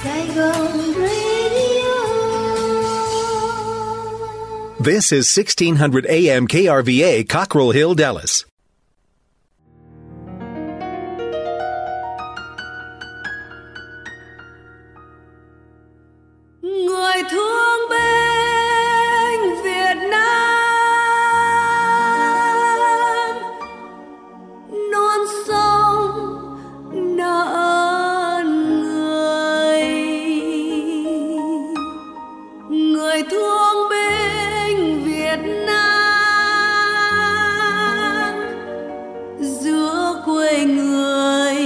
Saigon Radio. This is 1600 AM KRVA, Cockrell Hill, Dallas. Người thương binh Việt Nam, non sông nợ ơn người. Người thương binh Việt Nam, giữa quê người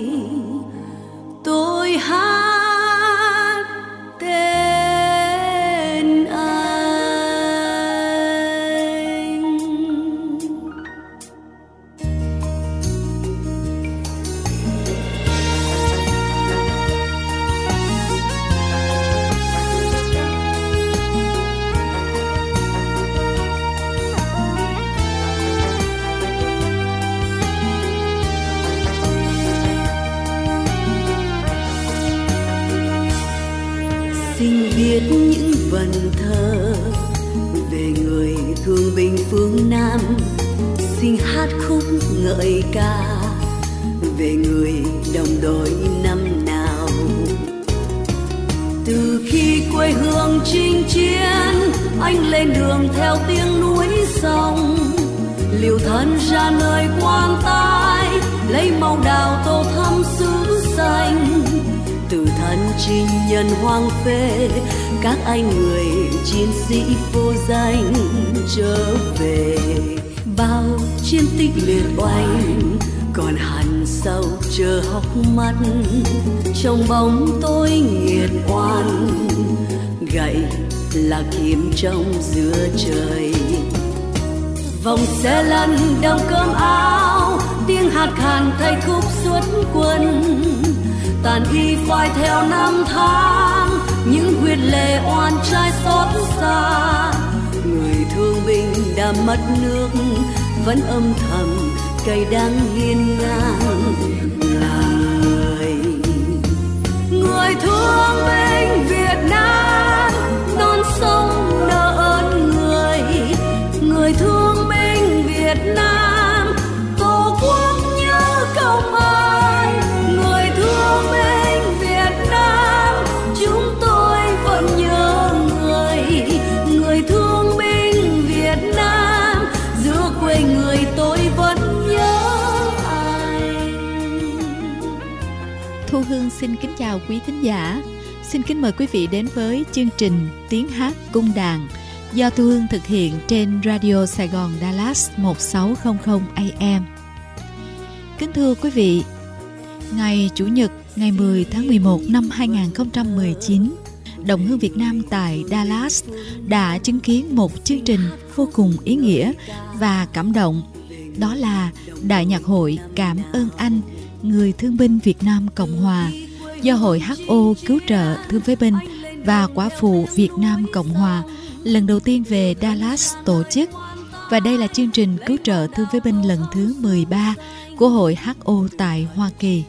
tôi hát tên anh. Xin viết những vần thơ về người thương binh phương Nam. Xin hát khúc ngợi ca về người đồng đội năm nào. Từ khi quê hương chinh chiến, anh lên đường theo tiếng núi sông, liều thân ra nơi quan tài, lấy màu đào tô thắm xứ xanh. Từ thân chinh nhân hoang phế, các anh người chiến sĩ vô danh trở về. Bao chiến tích liệt oanh còn hằn sâu chờ hốc mắt, trong bóng tối nghiệt oan, gậy là kiếm trong giữa trời. Vòng xe lăn đồng cơm áo, tiếng hát khàn thay khúc xuất quân. Tàn y phai theo năm tháng, những huyết lệ oan trai xót xa. Người thương binh đã mất nước, vẫn âm thầm cay đắng hiên ngang là người. Người thương binh Việt Nam, non sông nợ ơn người. Người thương binh Việt Nam, tổ quốc nhớ công ơn. Người thương binh Việt Nam, chúng tôi vẫn nhớ người. Người thương binh Việt Nam, giữa quê người tôi vẫn nhớ anh. Thu Hương xin kính chào quý thính giả. Xin kính mời quý vị đến với chương trình Tiếng hát cung đàn do Thu Hương thực hiện trên Radio Sài Gòn Dallas 1600 AM. Kính thưa quý vị, ngày Chủ nhật ngày 10 tháng 11 năm 2019, Đồng hương Việt Nam tại Dallas đã chứng kiến một chương trình vô cùng ý nghĩa và cảm động. Đó là Đại nhạc hội Cảm ơn anh, người thương binh Việt Nam Cộng Hòa do Hội HO Cứu trợ Thương phế binh và Quả phụ Việt Nam Cộng Hòa lần đầu tiên về Dallas tổ chức. Và đây là chương trình cứu trợ thương phế binh lần thứ 13 của Hội HO tại Hoa Kỳ.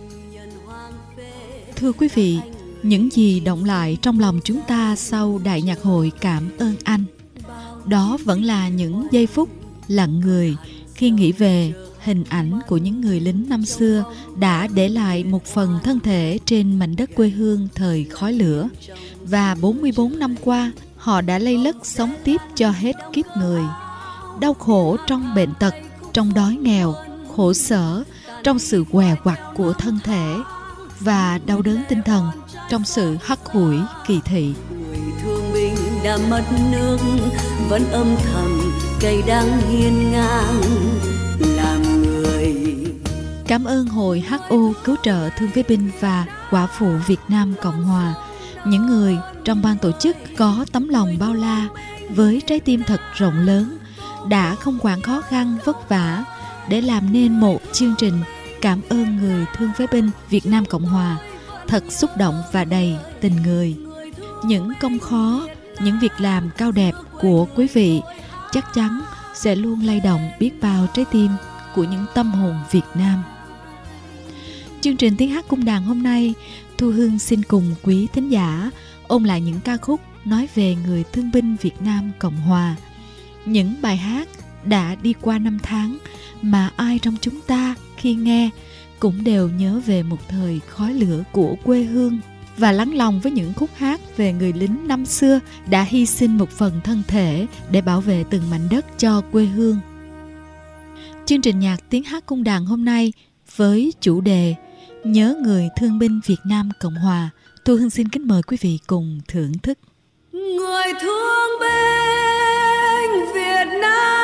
Thưa quý vị, những gì động lại trong lòng chúng ta sau Đại nhạc hội Cảm ơn anh, đó vẫn là những giây phút lặng người khi nghĩ về hình ảnh của những người lính năm xưa đã để lại một phần thân thể trên mảnh đất quê hương thời khói lửa. Và 44 năm qua, họ đã lây lất sống tiếp cho hết kiếp người. Đau khổ trong bệnh tật, trong đói nghèo, khổ sở, trong sự què quặt của thân thể, và đau đớn tinh thần trong sự hắt hủi kỳ thị. Người thương binh đã mất nước, vẫn âm thầm cay đắng hiên ngang làm người. Cảm ơn Hội HO Cứu trợ Thương phế binh và Quả phụ Việt Nam Cộng Hòa, những người trong ban tổ chức có tấm lòng bao la với trái tim thật rộng lớn, đã không quản khó khăn vất vả để làm nên một chương trình cảm ơn người thương phế binh Việt Nam Cộng Hòa thật xúc động và đầy tình người. Những công khó, những việc làm cao đẹp của quý vị chắc chắn sẽ luôn lay động biết bao trái tim của những tâm hồn Việt Nam. Chương trình Tiếng hát cung đàn hôm nay Thu Hương xin cùng quý thính giả ôn lại những ca khúc nói về người thương binh Việt Nam Cộng Hòa. Những bài hát đã đi qua năm tháng mà ai trong chúng ta khi nghe cũng đều nhớ về một thời khói lửa của quê hương và lắng lòng với những khúc hát về người lính năm xưa đã hy sinh một phần thân thể để bảo vệ từng mảnh đất cho quê hương. Chương trình nhạc tiếng hát cung đàn hôm nay với chủ đề Nhớ người thương binh Việt Nam Cộng Hòa, Thu Hương xin kính mời quý vị cùng thưởng thức. Người thương binh Việt Nam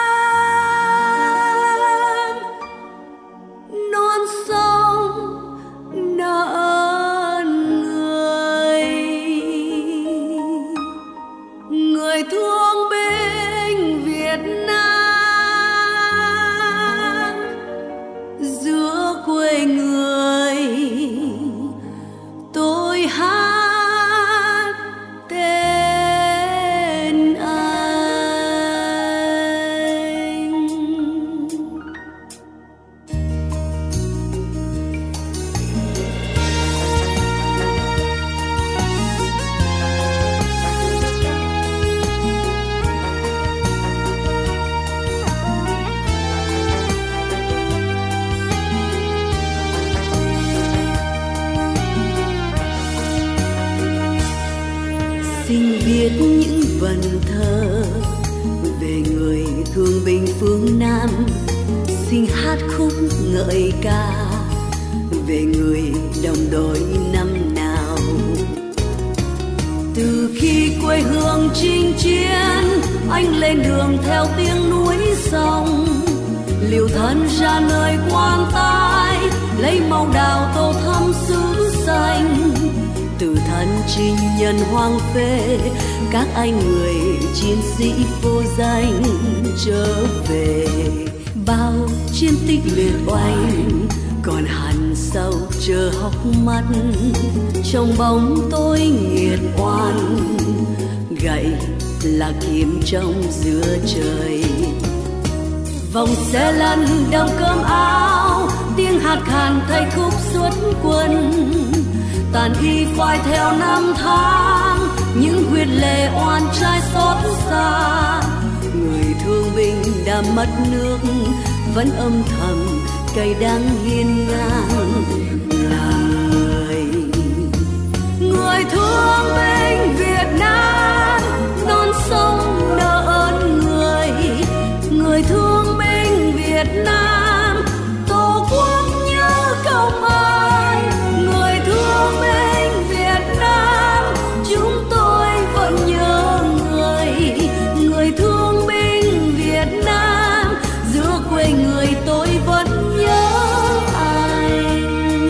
non sông nợ ơn người thương binh Việt Nam giữa quê người tôi hát tên anh. Xin viết những vần thơ về người thương binh phương Nam, xin hát khúc ngợi ca về người đồng đội năm nào. Từ khi quê hương chinh chiến, anh lên đường theo tiếng núi sông, liều thân ra nơi quan tài, lấy màu đào tô thắm xứ xanh. Từ thân chinh nhân hoang phế, các anh người chiến sĩ vô danh trở về. Bao chiến tích liệt oanh còn hằn sâu chờ hốc mắt, trong bóng tối nghiệt oan, gậy là kiếm trong giữa trời. Vòng xe lăn đong cơm áo, tiếng hát khàn thay khúc xuất quân, tàn y quay theo năm tháng, những huyết lệ oan trai xót xa. Người thương binh đã mất nước, vẫn âm thầm cay đắng hiên ngang làm người. Người thương binh Việt Nam non sông nợ ơn người thương binh Việt Nam tổ quốc nhớ công ơn. Người thương binh Việt Nam chúng tôi vẫn nhớ người thương binh Việt Nam, giữa quê người tôi vẫn nhớ anh.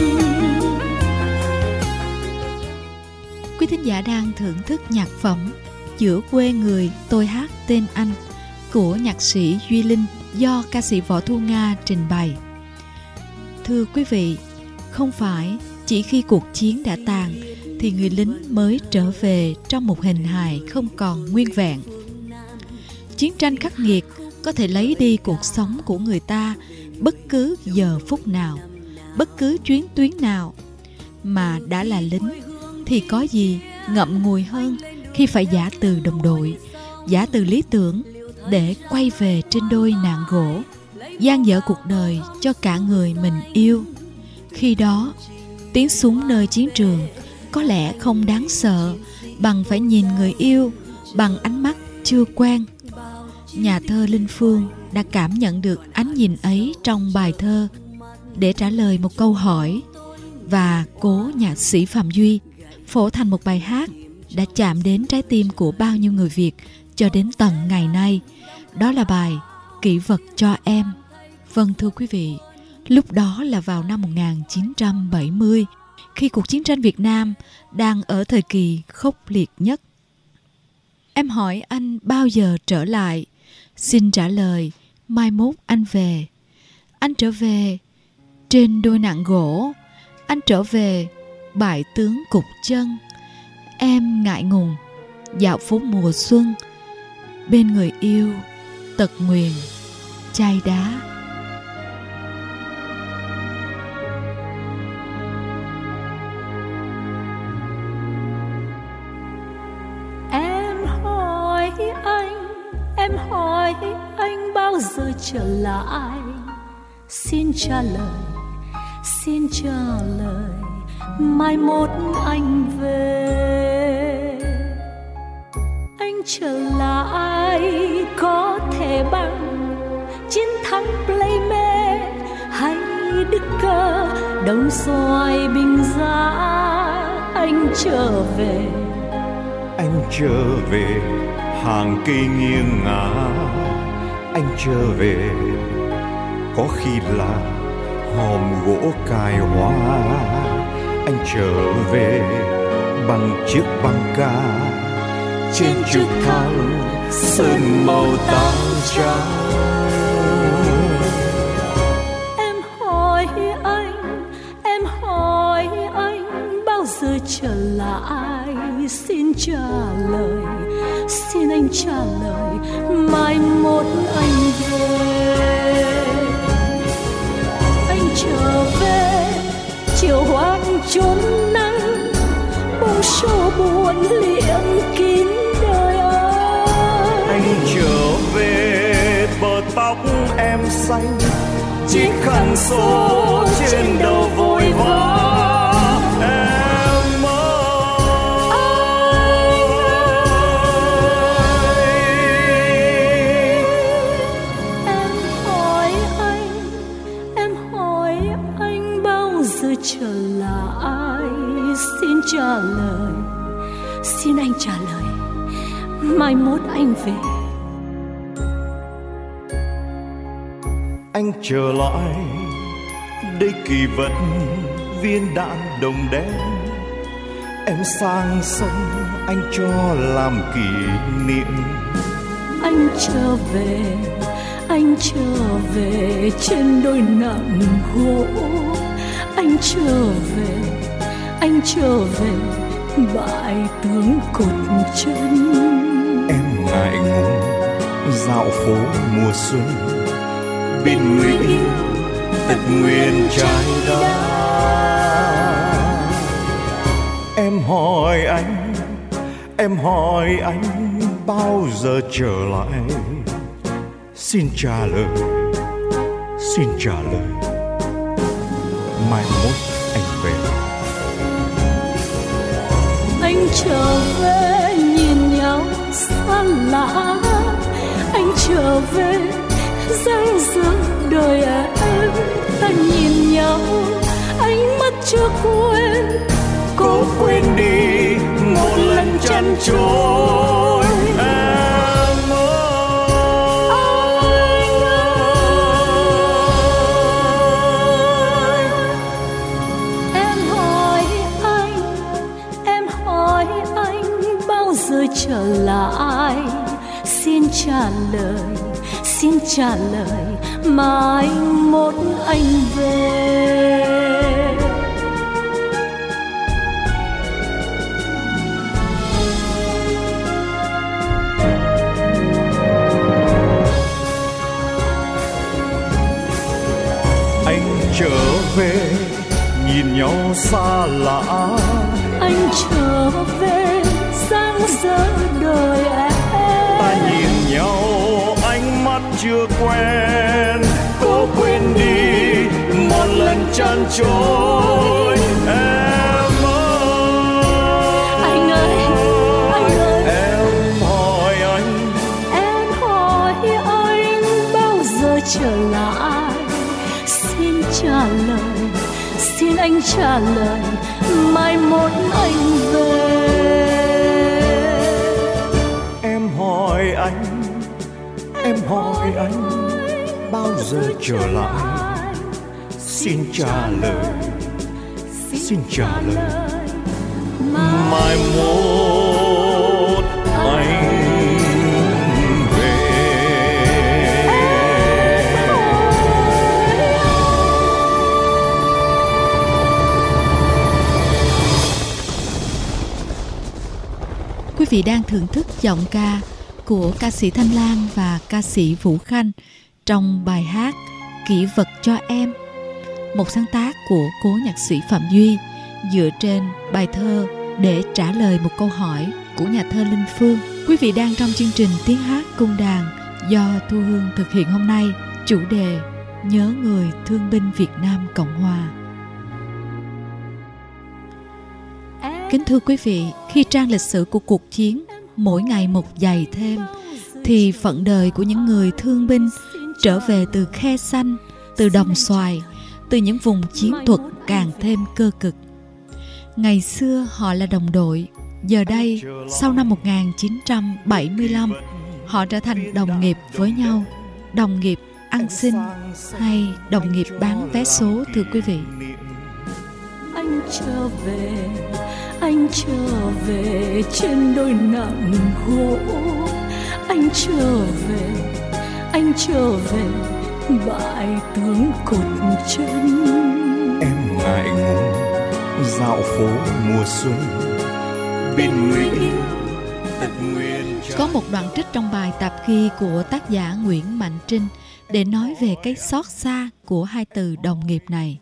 Quý thính giả đang thưởng thức nhạc phẩm Giữa quê người tôi hát tên anh của nhạc sĩ Duy Linh do ca sĩ Võ Thu Nga trình bày. Thưa quý vị, không phải chỉ khi cuộc chiến đã tàn thì người lính mới trở về trong một hình hài không còn nguyên vẹn. Chiến tranh khắc nghiệt có thể lấy đi cuộc sống của người ta bất cứ giờ phút nào, bất cứ chuyến tuyến nào. Mà đã là lính thì có gì ngậm ngùi hơn khi phải giả từ đồng đội, giả từ lý tưởng để quay về trên đôi nạn gỗ, dang dở cuộc đời cho cả người mình yêu. Khi đó, tiến xuống nơi chiến trường có lẽ không đáng sợ bằng phải nhìn người yêu bằng ánh mắt chưa quen. Nhà thơ Linh Phương đã cảm nhận được ánh nhìn ấy trong bài thơ để trả lời một câu hỏi, và cố nhạc sĩ Phạm Duy phổ thành một bài hát đã chạm đến trái tim của bao nhiêu người Việt cho đến tận ngày nay. Đó là bài Kỷ vật cho em. Vâng thưa quý vị, lúc đó là vào năm 1970, khi cuộc chiến tranh Việt Nam đang ở thời kỳ khốc liệt nhất. Em hỏi anh bao giờ trở lại? Xin trả lời, mai mốt anh về. Anh trở về trên đôi nạng gỗ, anh trở về bại tướng cục chân. Em ngại ngùng dạo phố mùa xuân, bên người yêu tật nguyền chai đá. Em hỏi anh bao giờ trở lại? Xin trả lời, mai mốt anh về. Anh trở lại có thể bằng chiến thắng Playmate hay Đức Cơ Đồng Xoài Bình Giá. Anh trở về hàng cây nghiêng ngả. Anh trở về có khi là hòm gỗ cài hoa. Anh trở về bằng chiếc băng ca trên trực thăng sơn màu táo trắng. Em hỏi anh bao giờ trở lại? Xin anh trả lời, mai mốt anh về. Anh trở về chiều hoang chốn nắng, bông số buồn liệm kín đời ơi. Anh trở về bờ tóc em xanh, chiếc khăn xô trên đầu vội vã. Trở lại, xin anh trả lời, mai mốt anh về. Anh trở lại đây kỳ vật viên đạn đồng đen. Em sang sông anh cho làm kỷ niệm. Anh trở về trên đôi nặng gỗ. Anh trở về bãi tướng cột chân. Em ngại ngùng dạo phố mùa xuân, bên người yêu tật nguyền trai đá. Em hỏi anh bao giờ trở lại? Xin trả lời, mai mốt anh về. Anh trở về nhìn nhau xa lạ. Anh trở về dang dở đời em. Ta nhìn nhau ánh mắt chưa quên. Cố quên đi một lần chăn trôi. Trở lại, xin trả lời, mai mốt anh về. Anh trở về nhìn nhau xa lạ. Anh trở về sáng giờ đời em. Ta nhìn nhau ánh mắt chưa quen. Cố quên đi một lần chăn trôi. Em ơi, anh ơi. Em hỏi anh bao giờ trở lại? Xin anh trả lời, mai mốt anh về. Em hỏi anh bao giờ trở lại? Xin trả lời, mai mốt anh về. Quý vị đang thưởng thức giọng ca của ca sĩ Thanh Lan và ca sĩ Vũ Khanh trong bài hát Kỷ vật cho em, một sáng tác của cố nhạc sĩ Phạm Duy dựa trên bài thơ để trả lời một câu hỏi của nhà thơ Linh Phương. Quý vị đang trong chương trình Tiếng hát cung đàn do Thu Hương thực hiện hôm nay, chủ đề Nhớ người thương binh Việt Nam Cộng Hòa. Kính thưa quý vị, khi trang lịch sử của cuộc chiến mỗi ngày một dày thêm, thì phận đời của những người thương binh trở về từ khe xanh, từ đồng xoài, từ những vùng chiến thuật càng thêm cơ cực. Ngày xưa họ là đồng đội, giờ đây sau năm 1975 họ trở thành đồng nghiệp với nhau, đồng nghiệp ăn xin hay đồng nghiệp bán vé số, thưa quý vị. Anh trở về trên đôi nặng gỗ. Anh trở về bãi tướng cột chân. Em ngại ngùng dạo phố mùa xuân bên người yêu tật nguyền. Có một đoạn trích trong bài tạp ghi của tác giả Nguyễn Mạnh Trinh để nói về cái xót xa của hai từ đồng nghiệp này.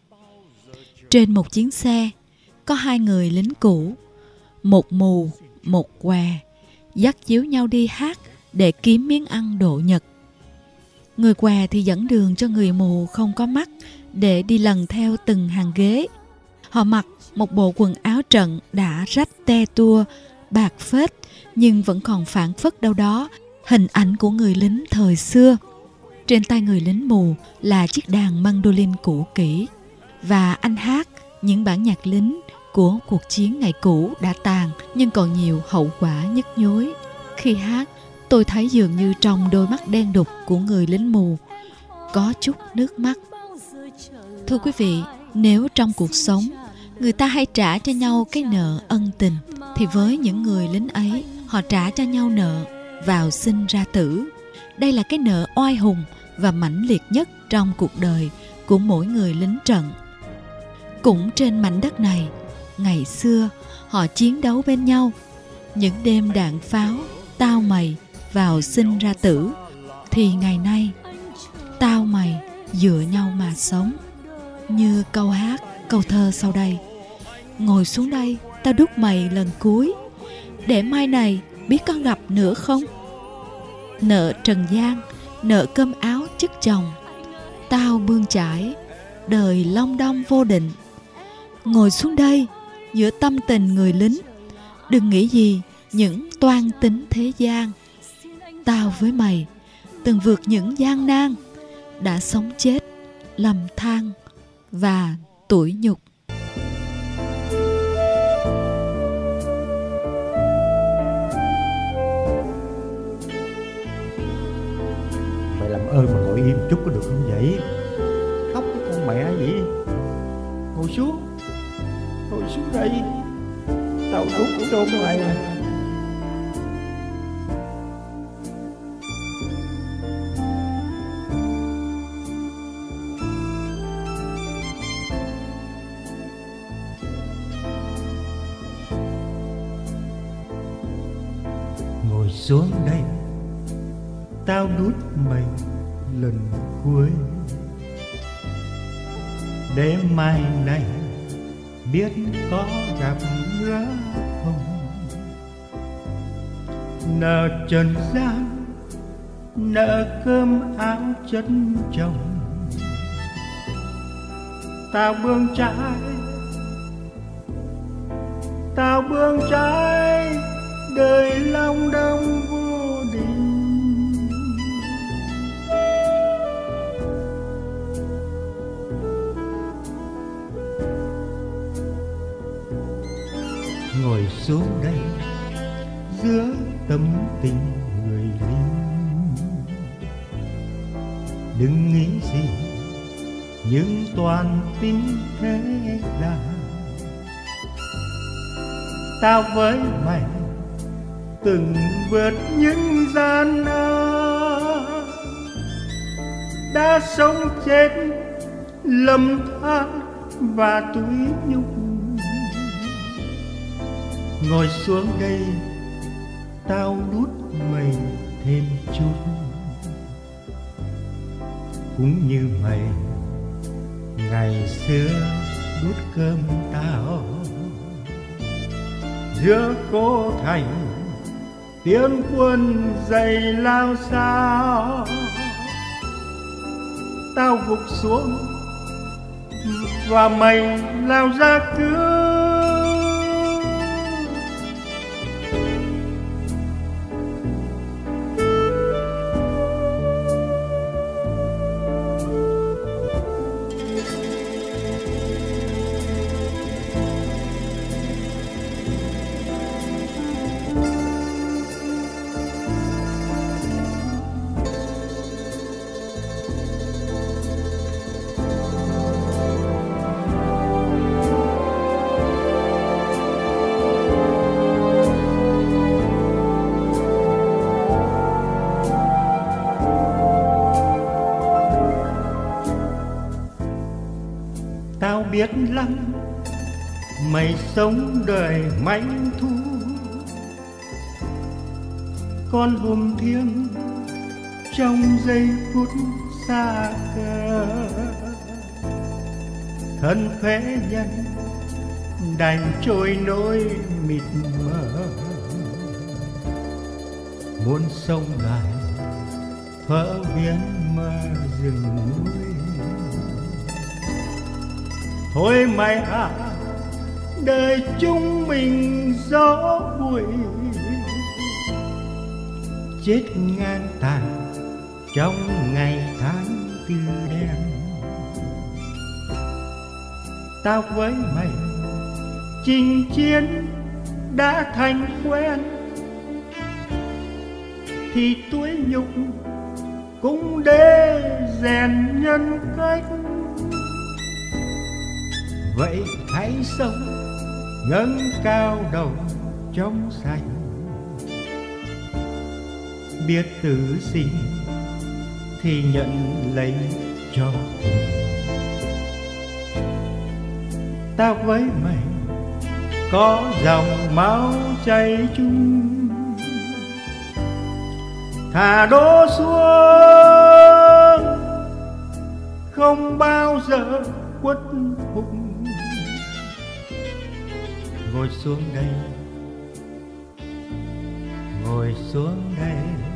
Trên một chuyến xe, có hai người lính cũ, một mù, một què, dắt díu nhau đi hát để kiếm miếng ăn độ nhật. Người què thì dẫn đường cho người mù không có mắt để đi lần theo từng hàng ghế. Họ mặc một bộ quần áo trận đã rách te tua, bạc phết, nhưng vẫn còn phảng phất đâu đó hình ảnh của người lính thời xưa. Trên tay người lính mù là chiếc đàn mandolin cũ kỹ, và anh hát những bản nhạc lính của cuộc chiến ngày cũ đã tàn nhưng còn nhiều hậu quả nhức nhối. Khi hát, tôi thấy dường như trong đôi mắt đen đục của người lính mù có chút nước mắt. Thưa quý vị, nếu trong cuộc sống người ta hay trả cho nhau cái nợ ân tình, thì với những người lính ấy, họ trả cho nhau nợ vào sinh ra tử. Đây là cái nợ oai hùng và mãnh liệt nhất trong cuộc đời của mỗi người lính trận. Cũng trên mảnh đất này, ngày xưa họ chiến đấu bên nhau. Những đêm đạn pháo tao mày vào sinh ra tử, thì ngày nay tao mày dựa nhau mà sống. Như câu hát, câu thơ sau đây: ngồi xuống đây, tao đút mày lần cuối, để mai này biết có gặp nữa không. Nợ trần gian, nợ cơm áo chức chồng, tao bươn chải, đời long đong vô định. Ngồi xuống đây, giữa tâm tình người lính, đừng nghĩ gì những toan tính thế gian. Tao với mày từng vượt những gian nan, đã sống chết, lầm than và tủi nhục. Mày làm ơn mà ngồi im chút có được không vậy? Khóc cái con mẹ vậy. Ngồi xuống đây, tao đút cho mày. Ngồi xuống đây, tao đút mày lần cuối, để mai này biết có gặp gỡ không. Nợ trần gian, nợ cơm áo chất chồng, tao bươn trái, đời long đong vô định. Ngồi xuống đây giữa tâm tình người lính, đừng nghĩ gì những toàn tính thế là. Tao với mày từng vượt những gian nan, đã sống chết lầm than và tủi nhục. Ngồi xuống đây, tao đút mày thêm chút, cũng như mày ngày xưa đút cơm tao. giữa cô thành tiếng quân dày lao sao. Tao gục xuống và mày lao ra cứu. Tao biết lắm mày sống đời manh thu, con hồn thiêng trong giây phút xa cơ. Thân phế nhân đành trôi nỗi mịt mờ, muốn sống lại phở biến mơ rừng núi. Thôi mày à, đời chúng mình gió bụi, chết ngang tàn trong ngày tháng tư đen. Tao với mày chinh chiến đã thành quen, thì tuổi nhục cũng để rèn nhân cách. Vậy hãy sống ngẩng cao đầu trong xanh, biết tử sinh thì nhận lấy cho cùng. Tao với mày có dòng máu chảy chung, thà đổ xuống không bao giờ khuất phục. Ngồi xuống đây, ngồi xuống đây,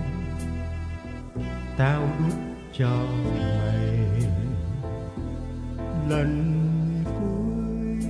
tao đút cho mày lần cuối.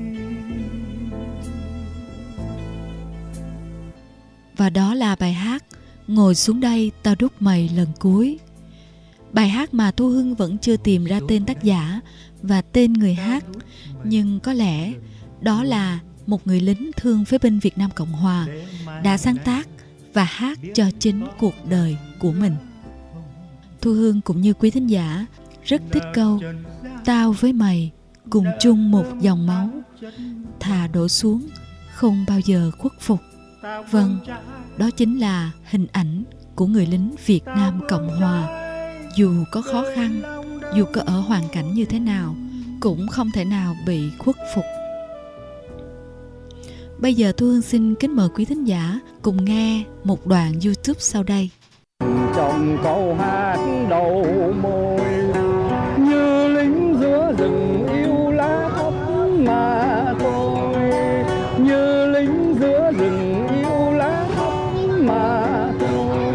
Và đó là bài hát Ngồi xuống đây tao đút mày lần cuối. Bài hát mà Thu Hưng vẫn chưa tìm ra tên tác giả và tên người hát, nhưng có lẽ đó là một người lính thương phế binh Việt Nam Cộng Hòa đã sáng tác và hát cho chính cuộc đời của mình. Thu Hương cũng như quý thính giả rất thích câu "Tao với mày cùng chung một dòng máu, thà đổ xuống không bao giờ khuất phục". Vâng, đó chính là hình ảnh của người lính Việt Nam Cộng Hòa. Dù có khó khăn, dù có ở hoàn cảnh như thế nào, cũng không thể nào bị khuất phục. Bây giờ Thu Hương xin kính mời quý thính giả cùng nghe một đoạn YouTube sau đây. Trong câu hát đầu môi như lính giữa rừng yêu lá thắm mà thôi, như lính giữa rừng yêu lá thắm mà thôi.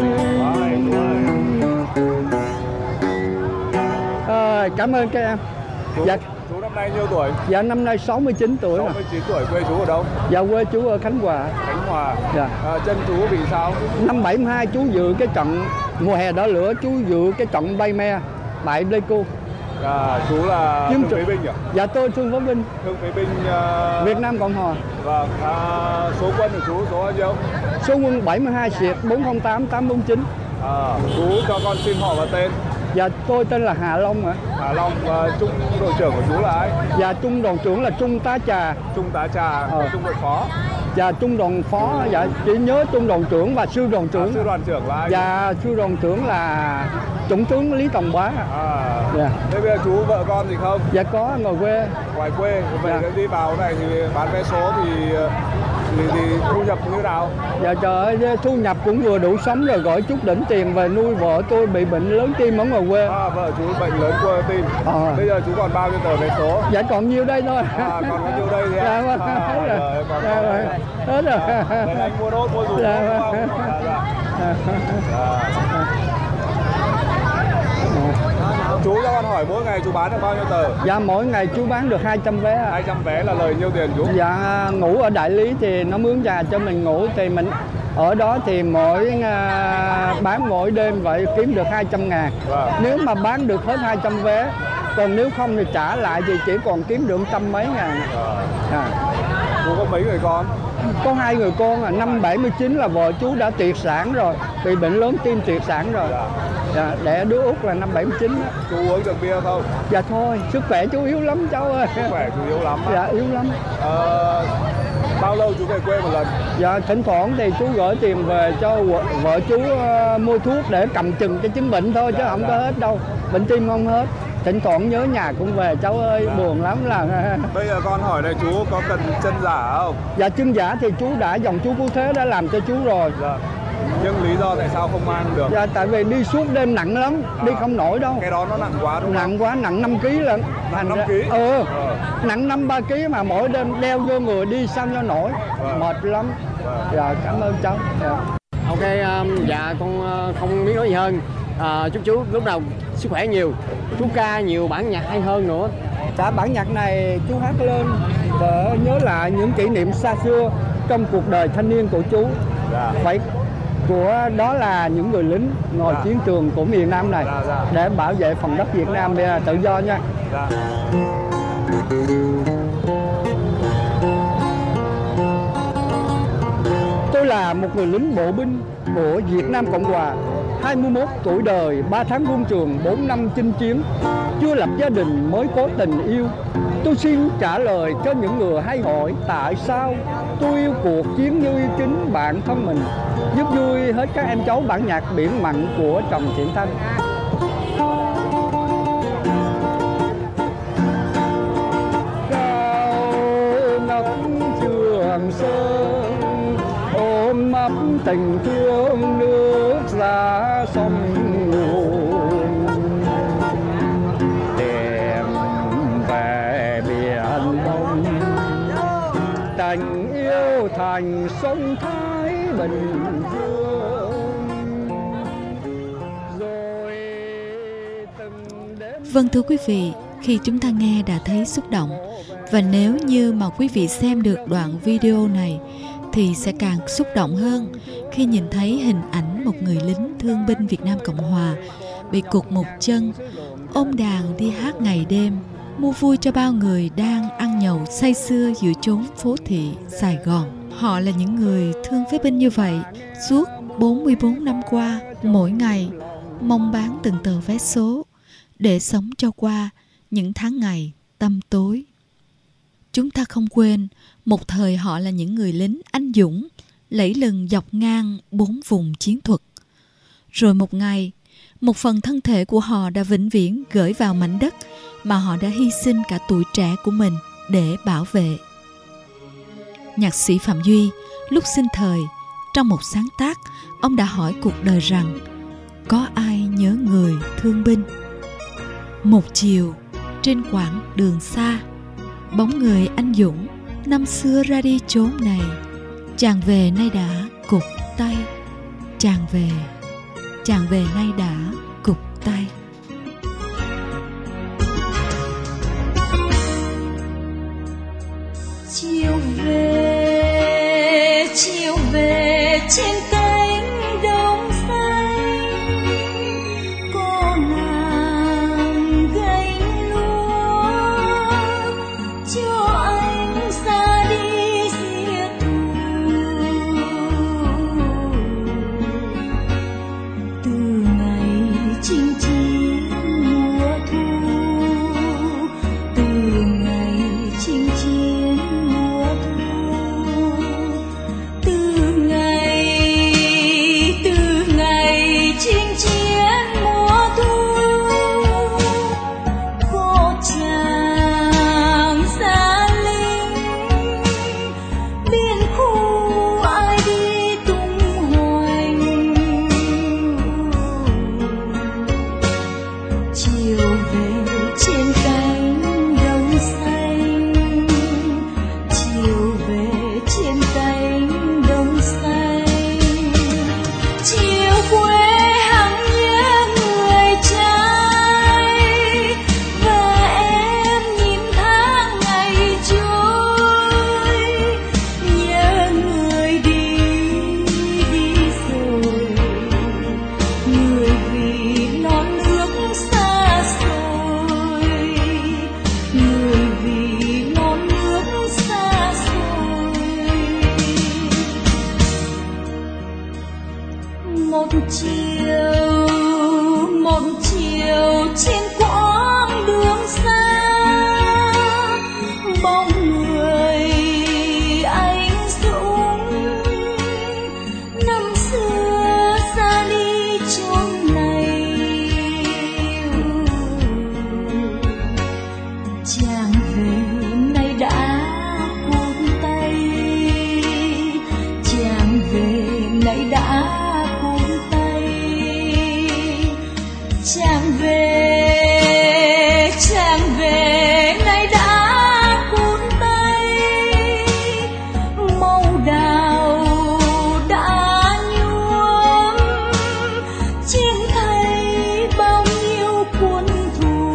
Cảm ơn các em. Dạ. Chú năm nay nhiêu tuổi? Dạ năm nay 69 tuổi. 69 tuổi, quê chú ở đâu? Dạ quê chú ở Khánh Hòa. Khánh Hòa. Dạ. Chân chú bị sao? Năm 72 chú dự cái trận mùa hè đỏ lửa, chú dự cái trận bay me tại Pleiku. Chú là thương phế binh à? Dạ tôi thương phế binh. Thương phế binh Việt Nam Cộng Hòa. Vâng. Số quân của chú số bao nhiêu? Số quân 72 Siệt 408 849. Chú cho con xin họ và tên. Dạ tôi tên là Hà Long ạ. Hà Long. Trung đội trưởng của chú là ai? Dạ trung đoàn trưởng là Trung tá Trà. Trung tá Trà. Trung đội phó. Dạ trung đoàn phó. Dạ chỉ nhớ trung đoàn trưởng và sư đoàn trưởng. Sư đoàn trưởng là ai? Dạ sư đoàn trưởng là Chuẩn tướng Lý Tòng Bá. Dạ. Thế bây giờ chú vợ con gì không? Dạ có, ngoài quê. Ngoài quê, vậy đi vào này thì bán vé số thì thu nhập như thế nào? Dạ trời ơi, thu nhập cũng vừa đủ sống rồi, gọi chút đỉnh tiền về nuôi vợ tôi bị bệnh lớn tim ở ngoài quê. Vợ chú bệnh lớn quê tim. Bây giờ chú còn bao nhiêu tờ vé số? Dạ còn nhiêu đây thôi. Còn có nhiêu đây thì dạ, hết rồi. Hết rồi. Nên anh mua nốt, mua dù đúng không? Chú cho con hỏi mỗi ngày chú bán được bao nhiêu tờ? Dạ mỗi ngày chú bán được 200 vé. 200 vé là lời nhiêu tiền chú? Dạ ngủ ở đại lý thì nó mướn nhà cho mình ngủ thì mình ở đó thì bán mỗi đêm vậy kiếm được 200.000. Nếu mà bán được hết 200 vé, còn nếu không thì trả lại thì chỉ còn kiếm được trăm mấy ngàn. Chú có mấy người con? Có 2 người con, năm 79 là vợ chú đã tuyệt sản rồi, bị bệnh lớn tim tuyệt sản rồi. Dạ, đẻ đứa út là năm 79 đó. Chú uống được bia không? Dạ thôi, sức khỏe chú yếu lắm cháu ơi. Sức khỏe chú yếu lắm. Dạ yếu lắm. Bao lâu chú về quê một lần? Dạ thỉnh thoảng thì chú gửi tiền về cho vợ chú mua thuốc để cầm chừng cái chứng bệnh thôi chứ không có hết đâu. Bệnh tim không hết. Thỉnh thoảng nhớ nhà cũng về cháu ơi, buồn lắm là. Bây giờ con hỏi này, chú có cần chân giả không? Dạ chân giả thì chú đã, dòng chú Phú Thế đã làm cho chú rồi. Dạ. Nhưng lý do tại sao không mang được? Dạ tại vì đi suốt đêm nặng lắm, đi không nổi đâu. Cái đó nó nặng quá đúng không? Nặng quá, nặng 5 kg lận. Nặng 5 kg? Nặng 5-3 kg mà mỗi đêm đeo vô người đi sao cho nổi. Mệt lắm. Dạ cảm ơn cháu. Ok, dạ con không biết nói gì hơn. Chúc chú lúc đầu sức khỏe nhiều, chú ca nhiều bản nhạc hay hơn nữa. Cả bản nhạc này chú hát lên để nhớ lại những kỷ niệm xa xưa trong cuộc đời thanh niên của chú. Vậy đó là những người lính ngồi chiến trường của miền Nam này để bảo vệ phần đất Việt Nam để tự do nha. Tôi là một người lính bộ binh của Việt Nam Cộng Hòa, 21 tuổi đời, 3 tháng quân trường, 4 năm chinh chiến, chưa lập gia đình mới có tình yêu. Tôi xin trả lời cho những người hay hỏi tại sao tôi yêu cuộc chiến như yêu chính bản thân mình. Giúp vui hết các em cháu bản nhạc Biển Mặn của Trần Thiện Thanh. Cao ngất Trường Sơn, ôm ấp tình thương nước ra sông nguồn, đem về biển Đông, tình yêu thành sông Thái Bình Dương. Rồi từng đêm... Vâng thưa quý vị, khi chúng ta nghe đã thấy xúc động, và nếu như mà quý vị xem được đoạn video này thì sẽ càng xúc động hơn khi nhìn thấy hình ảnh một người lính thương binh Việt Nam Cộng Hòa bị cụt một chân, ôm đàn đi hát ngày đêm, mua vui cho bao người đang ăn nhậu say sưa giữa chốn phố thị Sài Gòn. Họ là những người thương phế binh như vậy suốt 44 năm qua, mỗi ngày mong bán từng tờ vé số để sống cho qua những tháng ngày tăm tối. Chúng ta không quên, một thời họ là những người lính anh dũng, lẫy lừng dọc ngang 4 vùng chiến thuật. Rồi một ngày, một phần thân thể của họ đã vĩnh viễn gửi vào mảnh đất mà họ đã hy sinh cả tuổi trẻ của mình để bảo vệ. Nhạc sĩ Phạm Duy, lúc sinh thời, trong một sáng tác, ông đã hỏi cuộc đời rằng có ai nhớ người thương binh? Một chiều, trên quãng đường xa, bóng người anh dũng năm xưa ra đi chốn này, chàng về nay đã cụt tay, chàng về nay đã cụt tay. Chiều về trên cánh đồng xanh, cô nàng gánh lúa cho anh ra đi diệt thù. Từ ngày chinh chiến mùa thu, từ ngày chinh chiến mùa thu, từ ngày chiều trên quãng đường xa, bóng người anh dũng năm xưa ra đi chốn này. Chàng về nay đã cuốn tay, chàng về nay đã cuốn tay, chàng về nay đã cuốn tay. Màu đào đã nhuốm trên thấy bao nhiêu cuốn thù.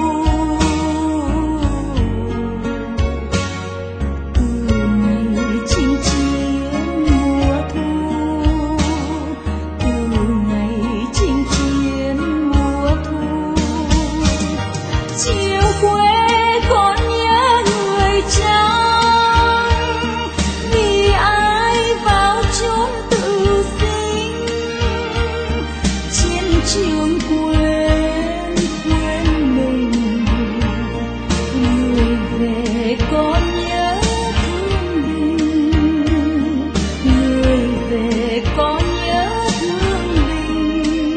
Từ ngày chinh chiến mùa thu, từ ngày chinh chiến mùa thu, chiều quê còn nhớ người chăng, vì ai vào chốn tự sinh chiến trường quên mình. Người về còn nhớ thương mình, người về còn nhớ thương mình.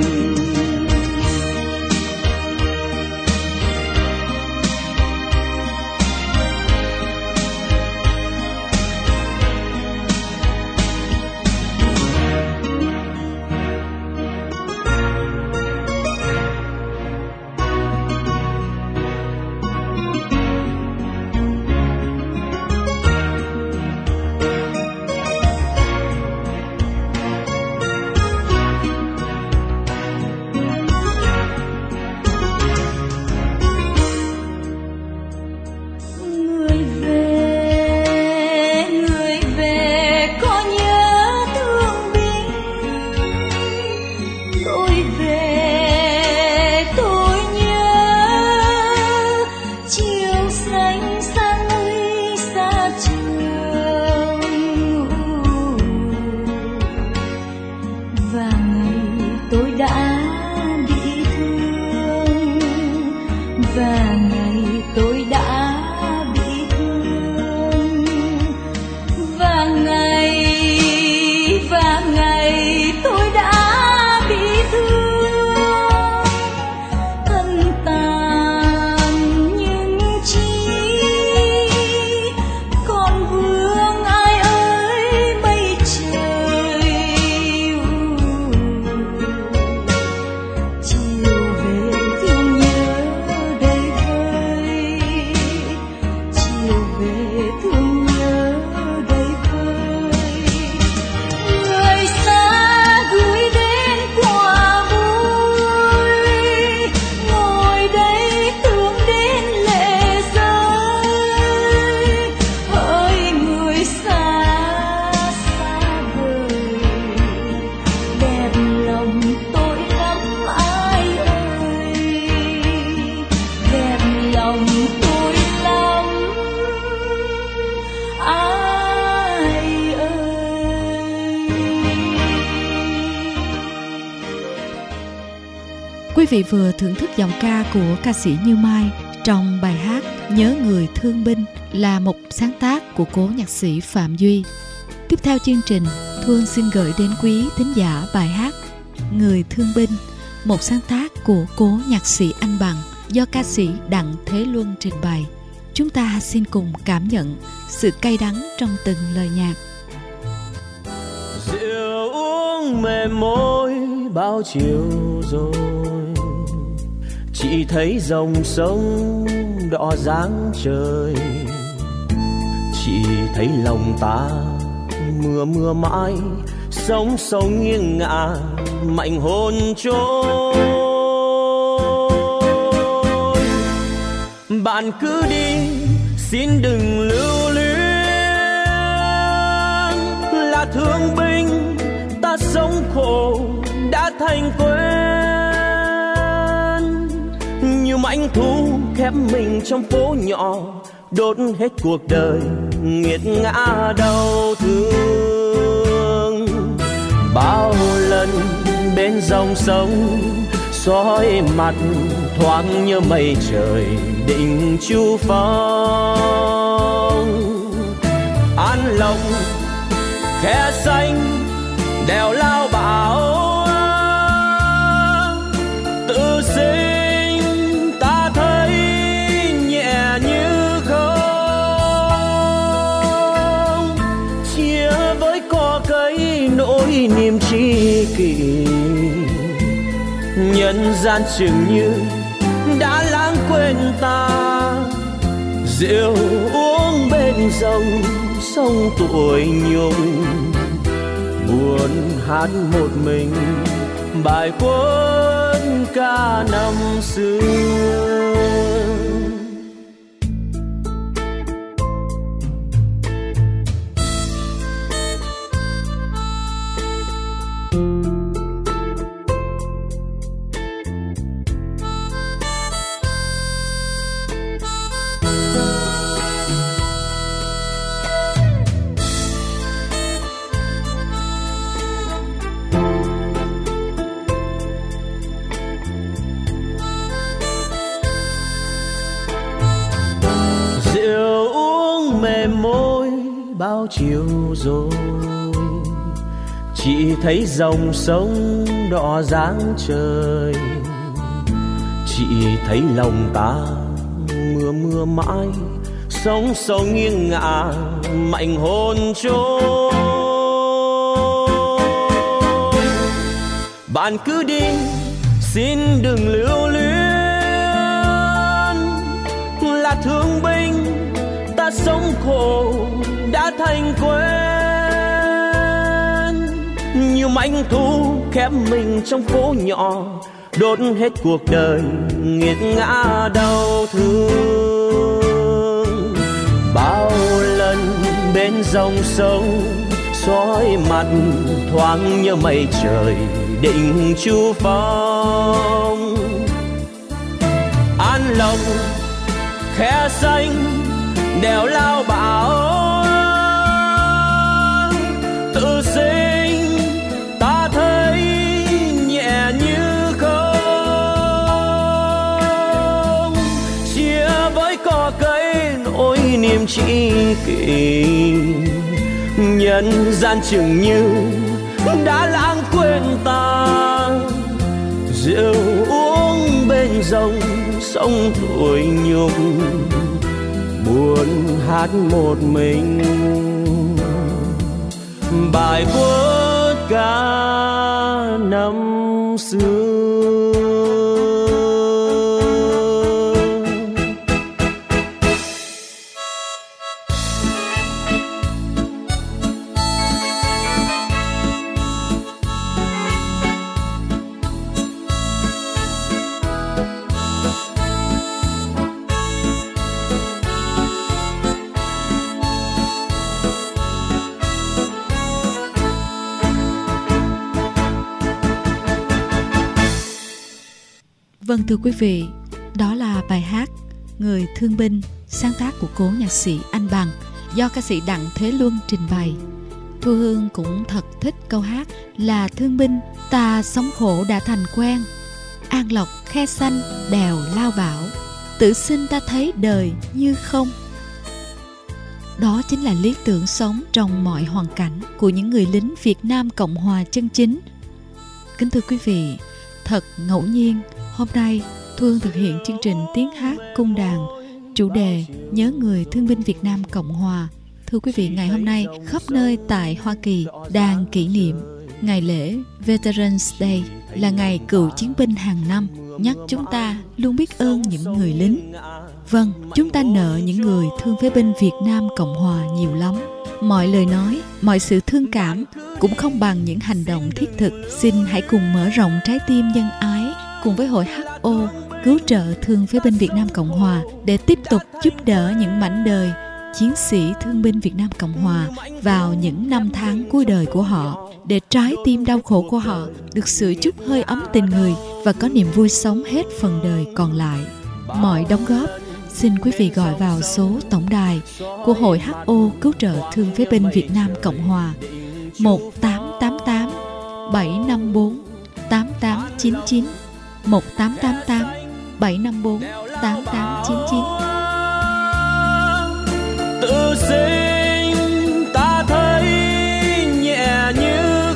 Người về có nhớ thương binh, tôi về tôi nhớ chiều xanh xa núi xa trường. Và ngày tôi đã bị thương, và ngày tôi đã bị thương, và ngày tôi đã bị thương. Thân tàn nhưng chi còn vương ai ơi mây trời. Chiều về thương nhớ đầy vơi, chiều về thương nhớ đầy vơi. Người xa gửi đến quà vui, ngồi đây thương đến lệ rơi. Hỡi người xa xa vời, đẹp lòng tôi lắm ai ơi, đẹp lòng tôi lắm ai ơi. Quý vị vừa thưởng thức giọng ca của ca sĩ Như Mai trong bài hát Nhớ Người Thương Binh, là một sáng tác của cố nhạc sĩ Phạm Duy. Tiếp theo chương trình, Thương xin gửi đến quý thính giả bài hát Người Thương Binh, một sáng tác của cố nhạc sĩ Anh Bằng do ca sĩ Đặng Thế Luân trình bày. Chúng ta xin cùng cảm nhận sự cay đắng trong từng lời nhạc. Rượu uống mềm môi bao chiều rồi, chỉ thấy dòng sông đỏ dáng trời, chỉ thấy lòng ta mưa mãi, sóng sông nghiêng ngả mạnh hôn trôi. Bạn cứ đi xin đừng lưu luyến, là thương binh ta sống khổ đã thành quen. Như mãnh thú khép mình trong phố nhỏ, đốt hết cuộc đời nghiệt ngã đau thương. Bao lần bên dòng sông soi mặt thoáng như mây trời định chu phong. An Lộc khe xanh đèo lao bảo tự sinh ta thấy nhẹ như không, chia với cỏ cây nỗi niềm tri kỷ. Nhân gian chừng như đã lãng quên ta, rượu uống bên dòng sông tuổi nhung, buồn hát một mình bài quân ca năm xưa. Bao chiều rồi chị thấy dòng sông đỏ dáng trời, chị thấy lòng ta mưa mưa mãi, sóng sông nghiêng ngả mạnh hồn trôi. Bạn cứ đi xin đừng lưu luyến, là thương binh ta sống khổ đã thành quen. Nhiều manh thú khép mình trong phố nhỏ, đốt hết cuộc đời nghiệt ngã đau thương. Bao lần bên dòng sông soi mặt thoáng như mây trời định chu phong. An Lộc khe xanh đèo lao bảo tự sinh ta thấy nhẹ như không, chia với cỏ cây nỗi niềm tri kỷ. Nhân gian chừng như đã lãng quên ta, rượu uống bên dòng sông tuổi nhung, buồn hát một mình bài quốc ca năm xưa. Vâng thưa quý vị, đó là bài hát Người Thương Binh, sáng tác của cố nhạc sĩ Anh Bằng, do ca sĩ Đặng Thế Luân trình bày. Thu Hương cũng thật thích câu hát là thương binh ta sống khổ đã thành quen, An Lộc khe xanh đèo lao bảo, tự sinh ta thấy đời như không. Đó chính là lý tưởng sống trong mọi hoàn cảnh của những người lính Việt Nam Cộng Hòa chân chính. Kính thưa quý vị, thật ngẫu nhiên, hôm nay Thu Hương thực hiện chương trình Tiếng Hát Cung Đàn, chủ đề Nhớ người thương binh Việt Nam Cộng Hòa. Thưa quý vị, ngày hôm nay khắp nơi tại Hoa Kỳ đang kỷ niệm ngày lễ Veterans Day, là ngày cựu chiến binh hàng năm, nhắc chúng ta luôn biết ơn những người lính. Vâng, chúng ta nợ những người thương phế binh Việt Nam Cộng Hòa nhiều lắm. Mọi lời nói, mọi sự thương cảm cũng không bằng những hành động thiết thực. Xin hãy cùng mở rộng trái tim nhân ái cùng với hội HO cứu trợ thương phế binh Việt Nam Cộng Hòa để tiếp tục giúp đỡ những mảnh đời chiến sĩ thương binh Việt Nam Cộng Hòa vào những năm tháng cuối đời của họ, để trái tim đau khổ của họ được sưởi chút hơi ấm tình người và có niềm vui sống hết phần đời còn lại. Mọi đóng góp xin quý vị gọi vào số tổng đài của Hội HO cứu trợ thương phế binh Việt Nam Cộng Hòa 1888 754 8899 1888 754 8899. Tự sinh ta thấy nhẹ như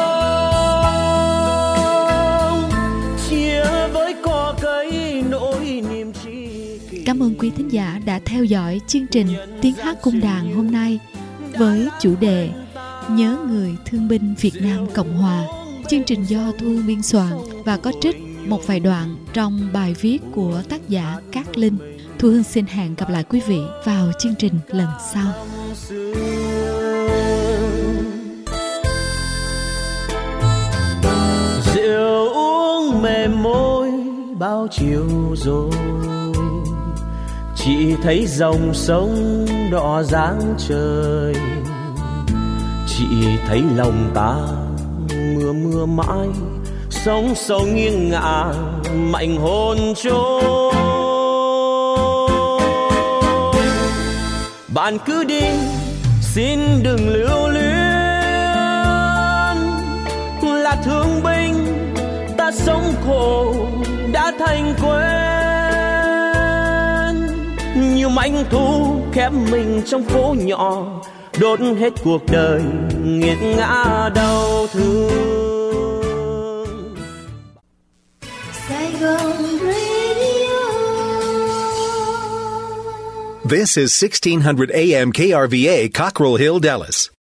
không, chia với cỏ cây nỗi niềm tri kỷ. Cảm ơn quý thính giả đã theo dõi chương trình Tiếng hát cung đàn hôm nay với chủ đề Nhớ người thương binh Việt Nam Cộng Hòa. Chương trình do Thu Hương biên soạn và có trích một vài đoạn trong bài viết của tác giả Cát Linh. Thu Hương xin hẹn gặp lại quý vị vào chương trình lần sau. Rượu uống mềm môi bao chiều rồi, chỉ thấy dòng sông đỏ dáng trời, chỉ thấy lòng ta mưa mưa mãi, sóng sông nghiêng ngả mạnh hồn trôi. Bạn cứ đi xin đừng lưu luyến, là thương binh ta sống khổ đã thành quen. Nhiều manh thú khép mình trong phố nhỏ, đốt hết cuộc đời nghiệt ngã đau thương. Saigon Radio. This is 1600 AM KRVA, Cockrell Hill, Dallas.